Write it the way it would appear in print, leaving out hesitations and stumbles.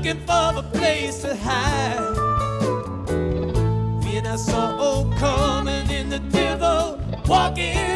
looking for a place to hide. When I saw old Coleman and the devil walking